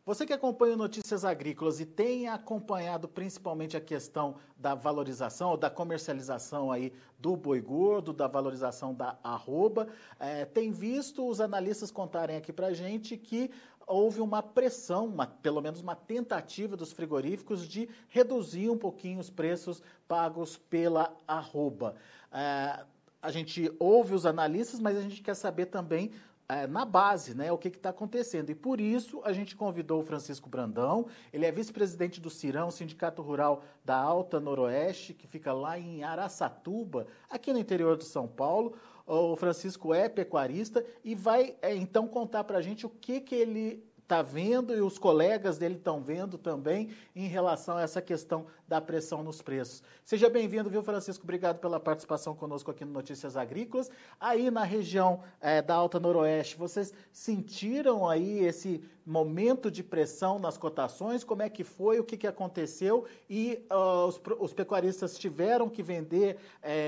Você que acompanha o Notícias Agrícolas e tem acompanhado principalmente a questão da valorização ou da comercialização aí do boi gordo, da valorização da arroba, tem visto os analistas contarem aqui pra gente que houve uma pressão, pelo menos uma tentativa dos frigoríficos de reduzir um pouquinho os preços pagos pela arroba. A gente ouve os analistas, mas a gente quer saber também na base, né, o que está acontecendo. E por isso a gente convidou o Francisco Brandão, ele é vice-presidente do CIRAM, Sindicato Rural da Alta Noroeste, que fica lá em Araçatuba, aqui no interior de São Paulo. O Francisco é pecuarista e vai então contar para a gente o que ele está vendo e os colegas dele estão vendo também em relação a essa questão da pressão nos preços. Seja bem-vindo, viu, Francisco? Obrigado pela participação conosco aqui no Notícias Agrícolas. Aí na região da Alta Noroeste, vocês sentiram aí esse momento de pressão nas cotações? Como é que foi? O que aconteceu? E os pecuaristas tiveram que vender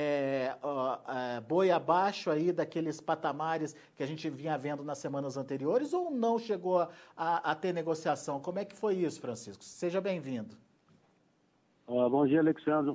boi abaixo aí daqueles patamares que a gente vinha vendo nas semanas anteriores ou não chegou a ter negociação? Como é que foi isso, Francisco? Seja bem-vindo. Bom dia, Alexandre.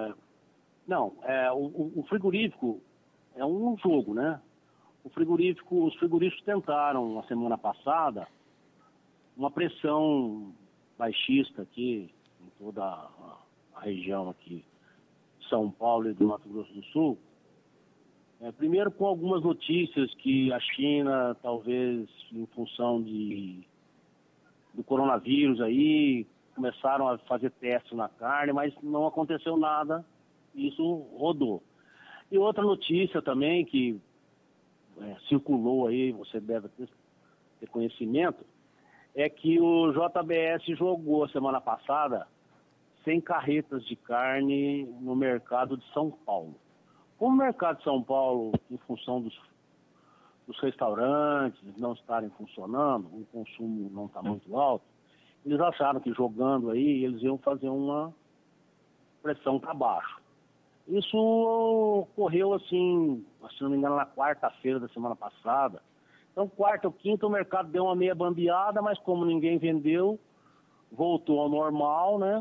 O frigorífico é um jogo, né? Os frigoríficos tentaram, na semana passada, uma pressão baixista aqui, em toda a região aqui, São Paulo e do Mato Grosso do Sul. Primeiro com algumas notícias que a China, talvez em função do coronavírus aí, começaram a fazer testes na carne, mas não aconteceu nada, isso rodou. E outra notícia também que circulou aí, você deve ter conhecimento, é que o JBS jogou semana passada 100 carretas de carne no mercado de São Paulo. Como o mercado de São Paulo, em função dos restaurantes não estarem funcionando, o consumo não está muito alto, eles acharam que jogando aí, eles iam fazer uma pressão para baixo. Isso ocorreu assim, se não me engano, na quarta-feira da semana passada. Então, quarta ou quinta, o mercado deu uma meia bambeada, mas como ninguém vendeu, voltou ao normal, né?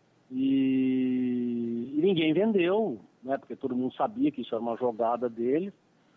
E ninguém vendeu, né? Porque todo mundo sabia que isso era uma jogada deles.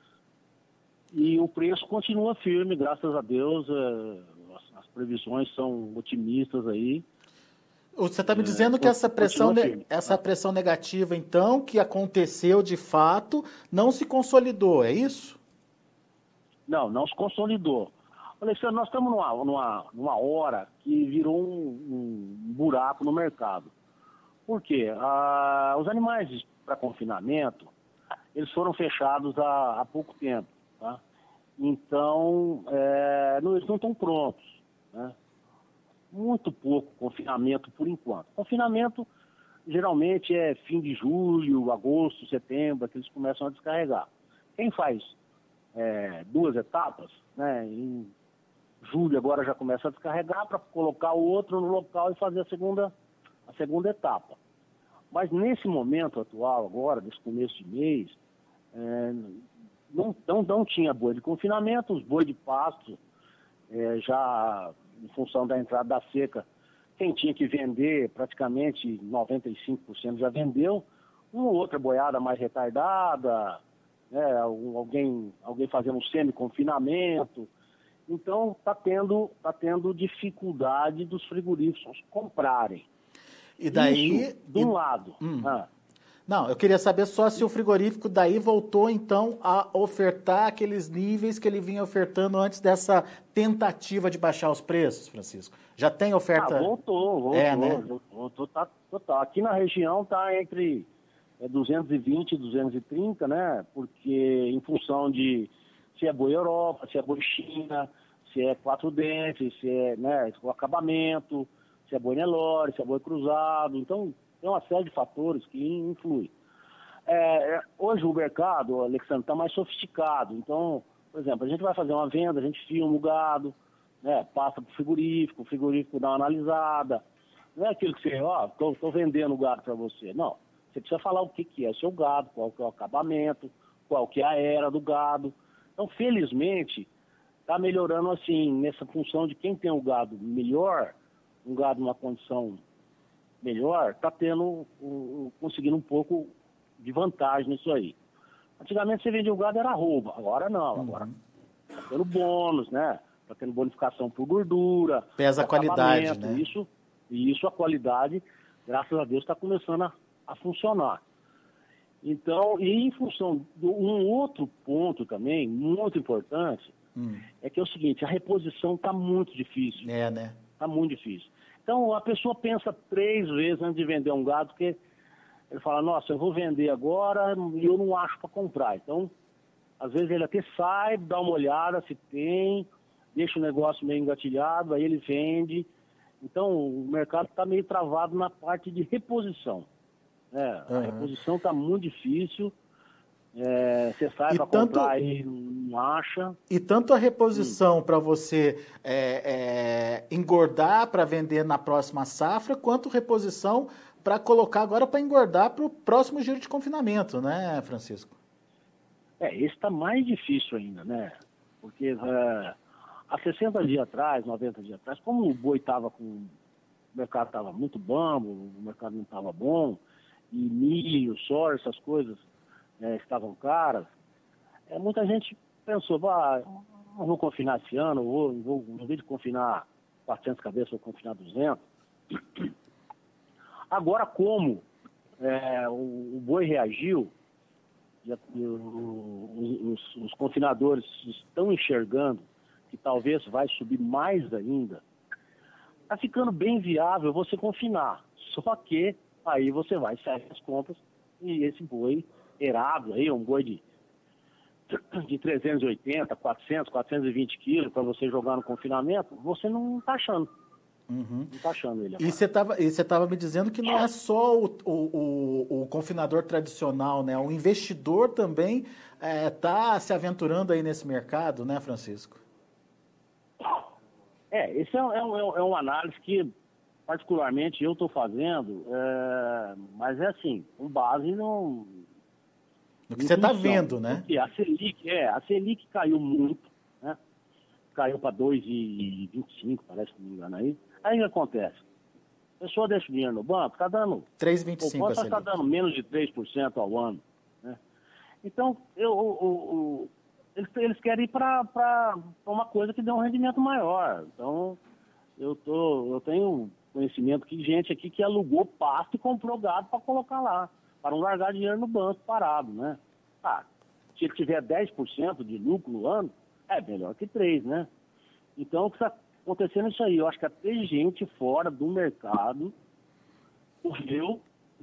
E o preço continua firme, graças a Deus. As previsões são otimistas aí. Você está me dizendo que essa pressão negativa, então, que aconteceu de fato, não se consolidou, é isso? Não se consolidou. Alexandre, nós estamos numa hora que virou um buraco no mercado. Por quê? Os animais para confinamento, eles foram fechados há pouco tempo, tá? Então, eles não estão prontos, né? Muito pouco confinamento por enquanto. Confinamento geralmente é fim de julho, agosto, setembro, que eles começam a descarregar. Quem faz 2 etapas, né, em julho agora já começa a descarregar para colocar o outro no local e fazer a segunda etapa. Mas nesse momento atual agora, nesse começo de mês, não tinha boi de confinamento, os boi de pasto já em função da entrada da seca, quem tinha que vender, praticamente 95% já vendeu. Uma outra boiada mais retardada, né, alguém fazendo semi-confinamento. Então, está tendo dificuldade dos frigoríficos comprarem. E daí... Isso, de um lado. Não, eu queria saber só se o frigorífico daí voltou, então, a ofertar aqueles níveis que ele vinha ofertando antes dessa tentativa de baixar os preços, Francisco. Já tem oferta? Voltou. Voltou, tá total. Aqui na região está entre 220 e 230, né? Porque em função de se é boi Europa, se é boi China, se é 4 dentes, se é, né, o acabamento, se é boi Nelore, se é boi cruzado. Então, tem uma série de fatores que influem. Hoje o mercado, Alexandre, está mais sofisticado. Então, por exemplo, a gente vai fazer uma venda, a gente filma o gado, né, passa para o frigorífico dá uma analisada. Não é aquilo que você, estou vendendo o gado para você. Não, você precisa falar o que é o seu gado, qual que é o acabamento, qual que é a era do gado. Então, felizmente, está melhorando assim, nessa função de quem tem o gado melhor, um gado numa condição melhor, está conseguindo um pouco de vantagem nisso aí. Antigamente você vendia o gado, era arroba, agora não, agora está tendo bônus, né? Está tendo bonificação por gordura. Pesa a qualidade, né? Isso a qualidade, graças a Deus, está começando a funcionar. Então, e em função de um outro ponto também, muito importante, é que é o seguinte, a reposição está muito difícil. Né? Está muito difícil. Então, a pessoa pensa 3 vezes antes de vender um gado, porque ele fala, nossa, eu vou vender agora e eu não acho para comprar. Então, às vezes ele até sai, dá uma olhada se tem, deixa o negócio meio engatilhado, aí ele vende. Então, o mercado está meio travado na parte de reposição. A reposição está muito difícil. Você sai para comprar e não acha. E tanto a reposição para você engordar para vender na próxima safra, quanto reposição para colocar agora para engordar para o próximo giro de confinamento, né, Francisco? Esse está mais difícil ainda, né? Porque há 60 dias atrás, 90 dias atrás, como o boi estava com... O mercado estava muito bambo, o mercado não estava bom, e milho, soja, essas coisas estavam caras, muita gente pensou, não vou confinar esse ano, em vez de confinar 400 cabeças, vou confinar 200. Agora, como o boi reagiu, os confinadores estão enxergando que talvez vai subir mais ainda, está ficando bem viável você confinar. Só que aí você vai sair as compras e esse boi erado aí, um boi de 380, 400, 420 quilos para você jogar no confinamento, você não está achando. Não está achando ele agora. E você estava me dizendo que não é só o confinador tradicional, né? O investidor também está se aventurando aí nesse mercado, né, Francisco? Esse é uma análise que, particularmente, eu estou fazendo, mas é assim, com base no que você está vendo, né? Porque a Selic caiu muito, né? Caiu para 2,25, parece que não me engano aí. Aí o que acontece? A pessoa deixa o dinheiro no banco, está dando... 3,25 a Selic. Está dando menos de 3% ao ano, né? Então, eles querem ir para uma coisa que dê um rendimento maior. Então, eu tenho conhecimento de gente aqui que alugou pasto e comprou gado para colocar lá, para não largar dinheiro no banco parado, né? Se ele tiver 10% de lucro no ano, é melhor que 3%, né? Então, o que está acontecendo é isso aí. Eu acho que até gente fora do mercado correu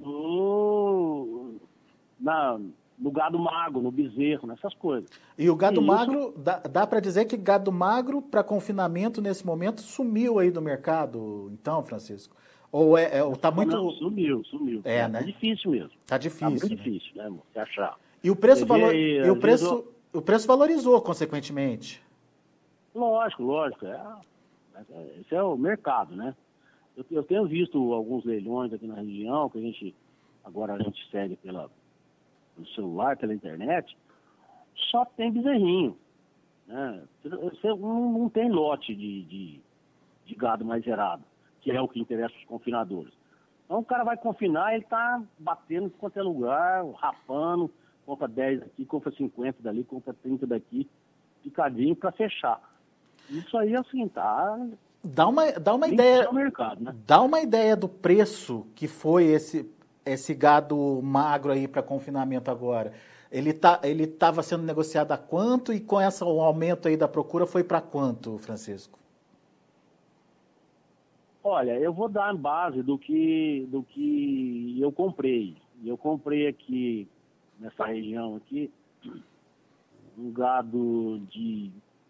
no gado magro, no bezerro, nessas coisas. E o gado magro, dá para dizer que gado magro para confinamento nesse momento sumiu aí do mercado, então, Francisco? Ou está muito... Não, sumiu. Né? Tá difícil mesmo. Tá difícil. Tá muito difícil, né, amor? Você achar. E o preço, o preço valorizou, consequentemente? Lógico. Esse é o mercado, né? Eu tenho visto alguns leilões aqui na região, que agora a gente segue pelo celular, pela internet, só tem bezerrinho, né? Você não tem lote de gado mais gerado, que é o que interessa os confinadores. Então o cara vai confinar, ele tá batendo em qualquer lugar, rapando, compra 10 aqui, compra 50 dali, compra 30 daqui, picadinho para fechar. Isso aí, assim, tá... Dá uma ideia... mercado, né? Dá uma ideia do preço que foi esse gado magro aí para confinamento agora. Ele estava sendo negociado a quanto e com o aumento aí da procura foi para quanto, Francisco? Olha, eu vou dar a base do que eu comprei. Eu comprei aqui, nessa região aqui, um gado de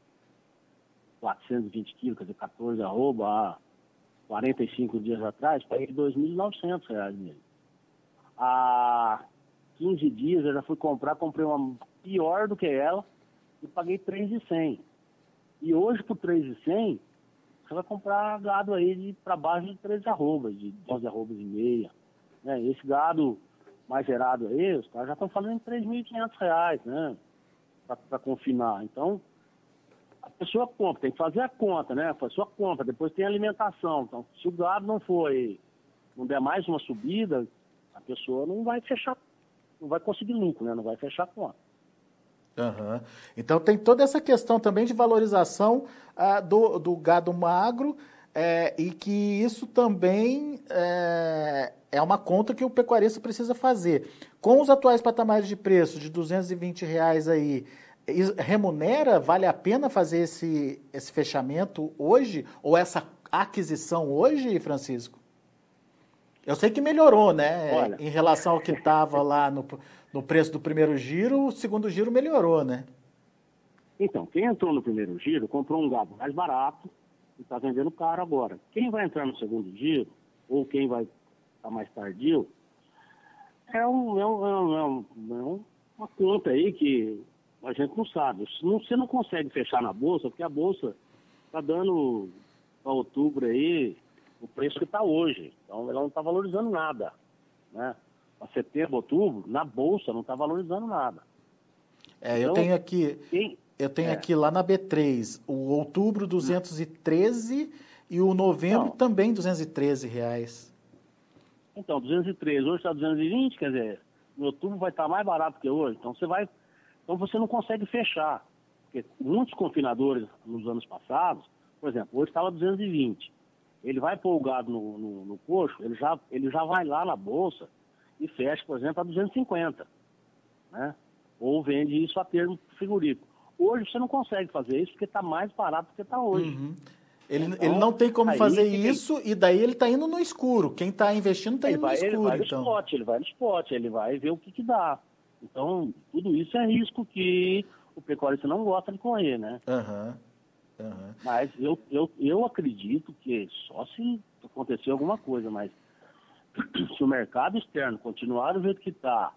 420 quilos, quer dizer, 14 arroba, há 45 dias atrás, paguei R$ 2.900 nele. Há 15 dias eu já fui comprei uma pior do que ela e paguei 3.100. E hoje, por 3.100, você vai comprar gado aí para baixo de 13 arrobas, de 12 arrobas e meia. Né? Esse gado mais gerado aí, os caras já estão falando em R$ 3.500, né? Para confinar. Então, A pessoa compra, tem que fazer a conta, né? A pessoa compra, depois tem a alimentação. Então, se o gado não der mais uma subida, a pessoa não vai fechar, não vai conseguir lucro, né? Não vai fechar a conta. Uhum. Então tem toda essa questão também de valorização do gado magro, e que isso também é uma conta que o pecuarista precisa fazer. Com os atuais patamares de preço de R$ 220 aí, remunera? Vale a pena fazer esse fechamento hoje? Ou essa aquisição hoje, Francisco? Eu sei que melhorou, né? Olha, Em relação ao que estava lá no preço do primeiro giro, o segundo giro melhorou, né? então, quem entrou no primeiro giro comprou um gado mais barato e está vendendo caro agora. Quem vai entrar no segundo giro, ou quem vai estar mais tardio, é uma conta aí que a gente não sabe. Você não consegue fechar na Bolsa, porque a Bolsa está dando para outubro aí o preço que está hoje. Então, ela não está valorizando nada, né? Para setembro, outubro, na Bolsa não está valorizando nada. Então, eu tenho aqui lá na B3 o outubro 213 e o novembro também R$ 213. Então, 213, hoje está 220, quer dizer, em outubro vai estar mais barato que hoje. Então você não consegue fechar. Porque muitos confinadores nos anos passados, por exemplo, hoje estava 220. Ele vai pôr o gado no coxo, ele já vai lá na bolsa e fecha, por exemplo, a 250. Né? Ou vende isso a termo frigorífico. Hoje você não consegue fazer isso porque está mais barato do que está hoje. Uhum. Ele não tem como fazer isso e daí ele está indo no escuro. Quem está investindo está indo no escuro. Ele vai no spot, ele vai ver o que dá. Então, tudo isso é risco que o pecuarista não gosta de correr, né? Mas eu acredito que só se acontecer alguma coisa, mas se o mercado externo continuar do jeito que está,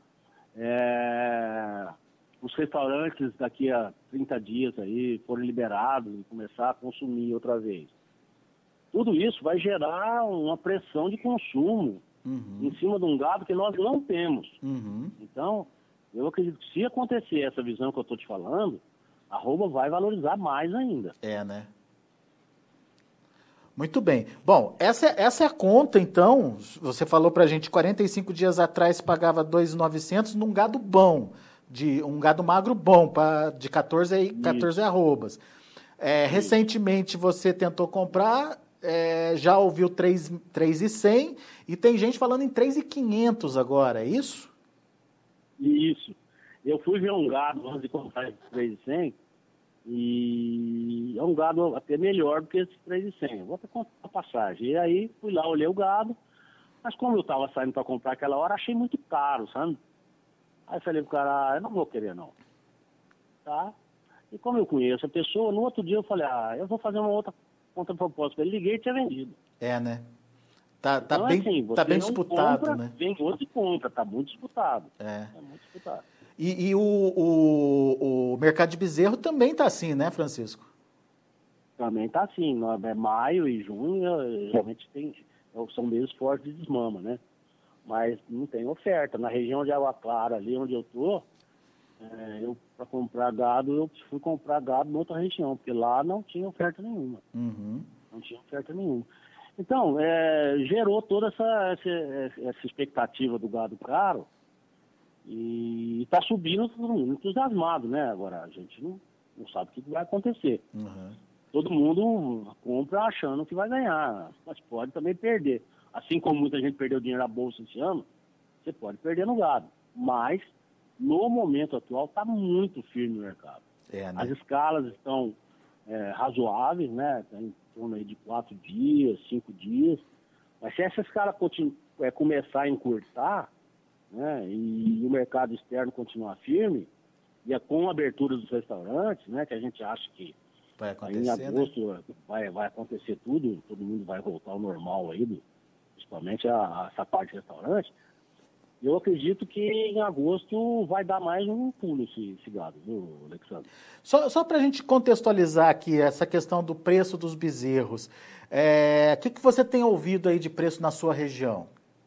os restaurantes daqui a 30 dias aí forem liberados e começar a consumir outra vez, tudo isso vai gerar uma pressão de consumo em cima de um gado que nós não temos. Então, eu acredito que se acontecer essa visão que eu estou te falando, a arroba vai valorizar mais ainda. Né? Muito bem. Bom, essa é a conta, então. Você falou pra gente, 45 dias atrás pagava 2.900 num gado bom, um gado magro bom, de 14 arrobas. Recentemente você tentou comprar, já ouviu 3.100 e tem gente falando em 3.500 agora, é isso? Isso. Eu fui ver um gado antes de comprar esse 3.100 e é um gado até melhor do que esse 3.100. Vou até contar a passagem. E aí fui lá, olhei o gado, mas como eu estava saindo para comprar aquela hora, achei muito caro, sabe? Aí falei pro cara, eu não vou querer não. Tá? E como eu conheço a pessoa, no outro dia eu falei, eu vou fazer uma outra contraproposta. Ele liguei e tinha vendido. Né? Tá então, bem, assim, tá bem disputado, compra, né? Vem outro e compra, tá muito disputado. É muito disputado. E o mercado de bezerro também tá assim, né, Francisco? Também tá assim. Maio e junho, realmente são meses fortes de desmama, né? Mas não tem oferta. Na região de Água Clara, ali onde eu tô, para comprar gado, eu fui comprar gado em outra região, porque lá não tinha oferta nenhuma. Não tinha oferta nenhuma. Então, gerou toda essa expectativa do gado caro e está subindo, todo mundo entusiasmado, né? Agora, a gente não sabe o que vai acontecer. Todo mundo compra achando que vai ganhar, mas pode também perder. Assim como muita gente perdeu dinheiro na bolsa esse ano, você pode perder no gado. Mas, no momento atual, está muito firme o mercado. Né? As escalas estão razoáveis, né? Tá em torno aí de 4 dias, 5 dias. Mas se essa escala começar a encurtar, né? E o mercado externo continuar firme, e com a abertura dos restaurantes, né? Que a gente acha que vai acontecer, em agosto, né? vai acontecer tudo, todo mundo vai voltar ao normal aí, principalmente essa parte de restaurante. Eu acredito que em agosto vai dar mais um pulo esse gado, viu, Alexandre? Só para a gente contextualizar aqui essa questão do preço dos bezerros, o que você tem ouvido aí de preço na sua região?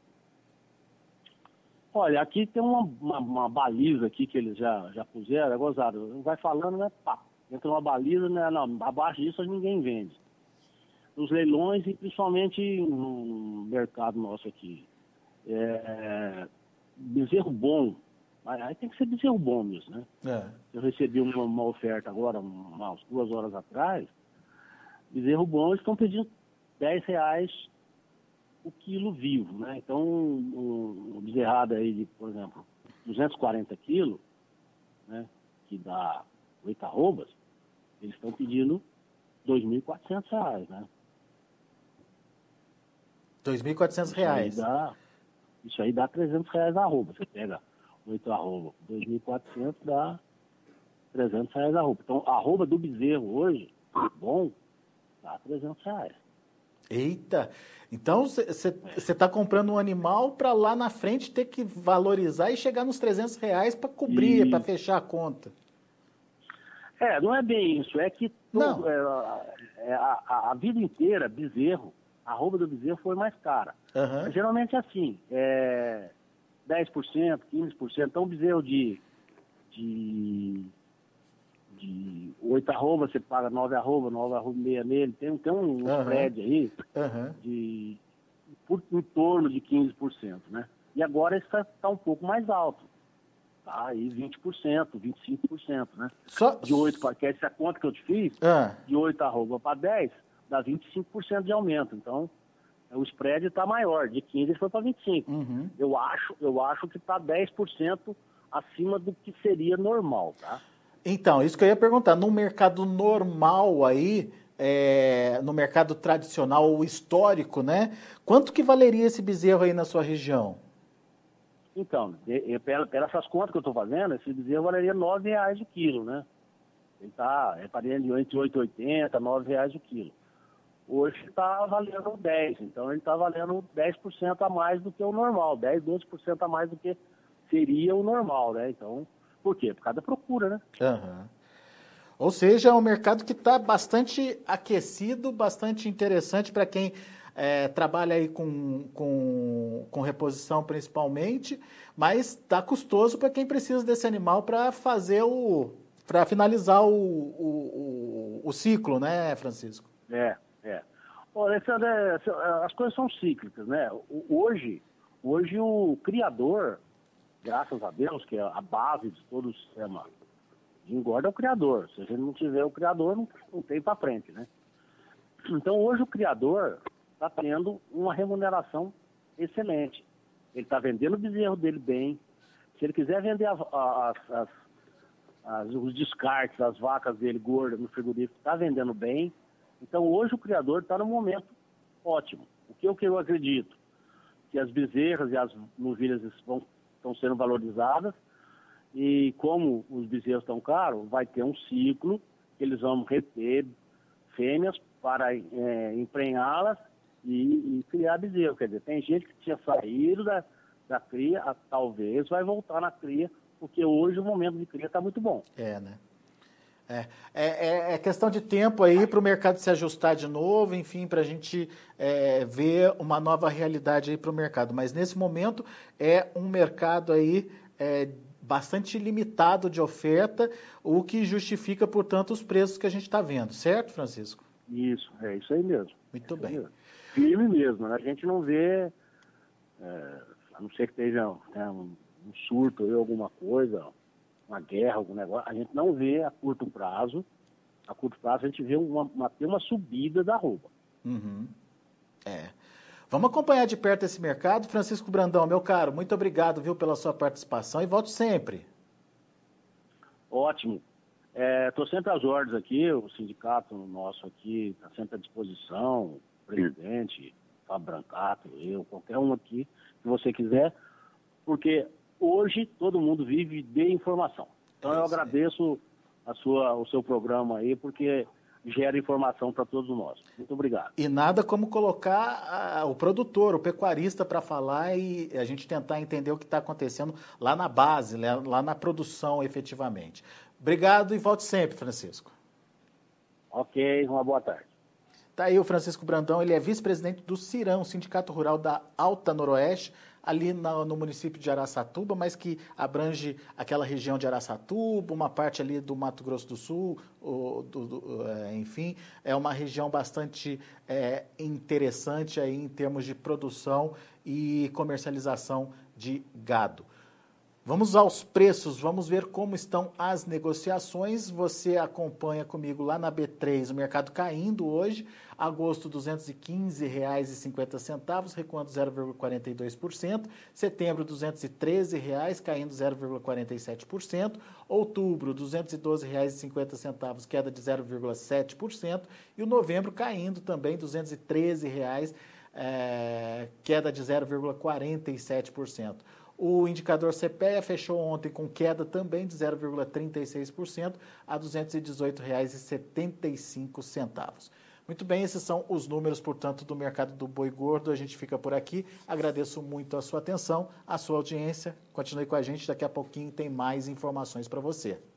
Olha, aqui tem uma baliza aqui que eles já puseram, é gozado. Vai falando, né? Pá. entra uma baliza, né? Não, abaixo disso ninguém vende. Nos leilões e principalmente no mercado nosso aqui. Bezerro bom, aí tem que ser bezerro bom mesmo, né? Eu recebi uma oferta agora, umas 2 horas atrás, bezerro bom, eles estão pedindo R$10 o quilo vivo, né? Então, um bezerrado aí de, por exemplo, 240 quilos, né? Que dá 8 arrobas, eles estão pedindo R$2.400, né? R$2.400. Isso aí dá R$300 a arroba. Você pega 8 arroba, 2.400 dá R$300 a arroba. Então, a arroba do bezerro hoje, bom, dá R$300. Eita! Então, você está comprando um animal para lá na frente ter que valorizar e chegar nos R$300 para cobrir, para fechar a conta. Não é bem isso. É que a vida inteira, bezerro, a arroba do bezerro foi mais cara. Geralmente é assim, 10%, 15%. Então, bezerro de 8 arroba, você paga 9 arroba meia nele. Tem um spread aí em torno de 15%, né? E agora está um pouco mais alto. Tá aí 20%, 25%, né? De 8 para... Que essa conta que eu te fiz, de 8 arroba para 10, dá 25% de aumento. Então, o spread está maior. De 15 ele foi para 25%. Eu acho que está 10% acima do que seria normal, tá? Então, isso que eu ia perguntar. No mercado normal aí, no mercado tradicional ou histórico, né? Quanto que valeria esse bezerro aí na sua região? Então, pelas contas que eu estou fazendo, esse bezerro valeria R$9 o quilo, né? Ele está variando entre R$8,80 e R$9 o quilo. Hoje está valendo 10, então ele está valendo 10% a mais do que o normal, 10, 12% a mais do que seria o normal, né? Então, por quê? Por causa da procura, né? Ou seja, é um mercado que está bastante aquecido, bastante interessante para quem trabalha aí com reposição principalmente, mas está custoso para quem precisa desse animal para fazer para finalizar o ciclo, né, Francisco? Olha, Alexandre, as coisas são cíclicas, né? Hoje o criador, graças a Deus, que é a base de todo o sistema de engorda, é o criador. Se a gente não tiver o criador, não tem para frente, né? Então, hoje o criador está tendo uma remuneração excelente. Ele está vendendo o bezerro dele bem. Se ele quiser vender os descartes, as vacas dele gordas no frigorífico, está vendendo bem. Então, hoje o criador está num momento ótimo. O que eu acredito? Que as bezerras e as novilhas estão sendo valorizadas e como os bezerros estão caros, vai ter um ciclo que eles vão reter fêmeas para emprenhá-las e criar bezerro. Quer dizer, tem gente que tinha saído da cria, talvez vai voltar na cria, porque hoje o momento de cria está muito bom. Né? É questão de tempo aí para o mercado se ajustar de novo, enfim, para a gente ver uma nova realidade aí para o mercado. Mas nesse momento é um mercado aí bastante limitado de oferta, o que justifica, portanto, os preços que a gente está vendo, certo, Francisco? Isso, é isso aí mesmo. Muito bem. Mesmo. Firme mesmo, né? A gente não vê, a não ser que esteja um surto ou alguma coisa, uma guerra, algum negócio, a gente não vê a curto prazo. A curto prazo a gente vê uma subida da arroba. Vamos acompanhar de perto esse mercado. Francisco Brandão, meu caro, muito obrigado, viu, pela sua participação e volte sempre. Ótimo. Estou sempre às ordens aqui, o sindicato nosso aqui está sempre à disposição, o presidente, Fábio Brancato, eu, qualquer um aqui que você quiser, porque hoje todo mundo vive de informação. Então eu agradeço o seu programa aí, porque gera informação para todos nós. Muito obrigado. E nada como colocar o produtor, o pecuarista para falar e a gente tentar entender o que está acontecendo lá na base, lá na produção efetivamente. Obrigado e volte sempre, Francisco. Ok, uma boa tarde. Tá aí o Francisco Brandão, ele é vice-presidente do CIRAM, Sindicato Rural da Alta Noroeste, ali no município de Araçatuba, mas que abrange aquela região de Araçatuba, uma parte ali do Mato Grosso do Sul, enfim, é uma região bastante interessante aí em termos de produção e comercialização de gado. Vamos aos preços, vamos ver como estão as negociações. Você acompanha comigo lá na B3, o mercado caindo hoje, agosto R$ 215,50, recuando 0,42%, setembro R$ 213,00, caindo 0,47%, outubro R$ 212,50, queda de 0,7%, e o novembro caindo também R$ 213,00, queda de 0,47%. O indicador CPEA fechou ontem com queda também de 0,36% a R$ 218,75. Muito bem, esses são os números, portanto, do mercado do boi gordo. A gente fica por aqui. Agradeço muito a sua atenção, a sua audiência. Continue com a gente, daqui a pouquinho tem mais informações para você.